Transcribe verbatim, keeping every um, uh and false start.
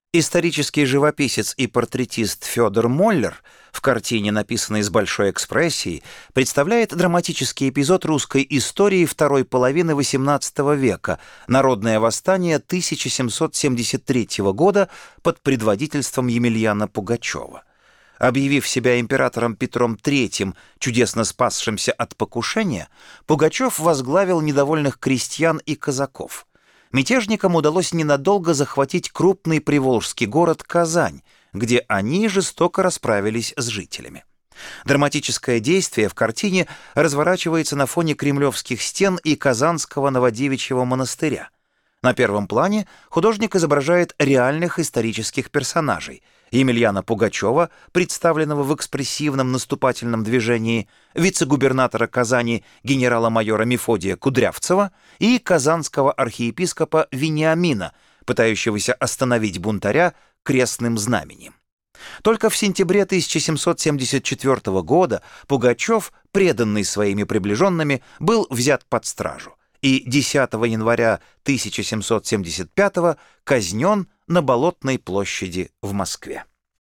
Исторический живописец и портретист Федор Моллер в картине, написанной с большой экспрессией, представляет драматический эпизод русской истории второй половины восемнадцатого века, народное восстание тысяча семьсот семьдесят третьего года под предводительством Емельяна Пугачева. Объявив себя императором Петром третьим, чудесно спасшимся от покушения, Пугачев возглавил недовольных крестьян и казаков. Мятежникам удалось ненадолго захватить крупный приволжский город Казань, где они жестоко расправились с жителями. Драматическое действие в картине разворачивается на фоне кремлевских стен и Казанского Новодевичьего монастыря. На первом плане художник изображает реальных исторических персонажей: Емельяна Пугачева, представленного в экспрессивном наступательном движении, вице-губернатора Казани генерала-майора Мефодия Кудрявцева и казанского архиепископа Вениамина, пытающегося остановить бунтаря крестным знаменем. Только в сентябре тысяча семьсот семьдесят четвёртого года Пугачев, преданный своими приближенными, был взят под стражу и десятого января тысяча семьсот семьдесят пятого казнен на Болотной площади в Москве.